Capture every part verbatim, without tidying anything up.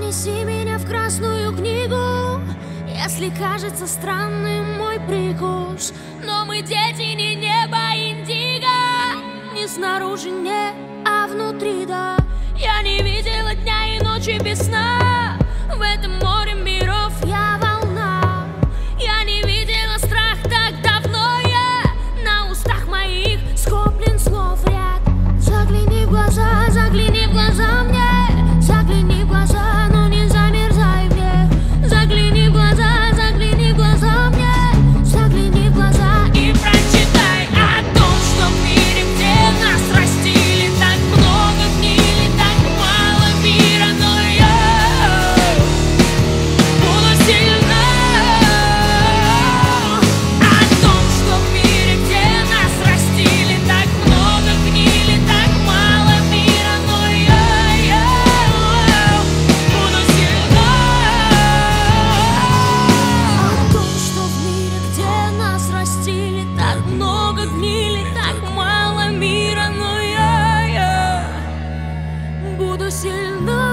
Занеси меня в красную книгу, если кажется странным мой прикус. Но мы дети не неба индиго, не снаружи не, а внутри да. Я не видела дня и ночи без сна, в этом море миров я волна. Я не видела страх так давно, я на устах моих скоплен слов ряд. Загляни в глаза, загляни в глаза мне, загляни в глаза, но не замерзай мне. Загляни в глаза, загляни в глаза мне, загляни в глаза и прочитай о том, что в мире, где нас растили, так много гнили, так мало мира, но я буду сильна. О том, что в мире, где нас растили, так много гнили, так мало мира, но я, я буду сильна. О том, что в мире, где нас растили, так много гнили, так мало мира, но я, я буду сильна.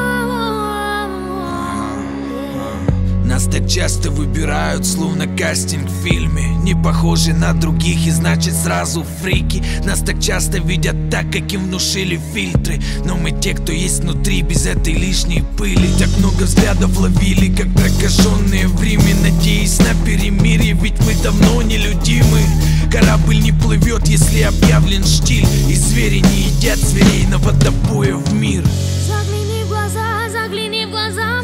Нас так часто выбирают, словно кастинг в фильме. Не похожи на других и значит сразу фрики. Нас так часто видят так, как им внушили фильтры. Но мы те, кто есть внутри, без этой лишней пыли. Так много взглядов ловили, как прокаженные в Риме, надеясь на перемирие, ведь мы давно нелюдимы. Корабль не плывет, если объявлен штиль, и звери не едят зверей на водопое в мир. Загляни в глаза, загляни в глаза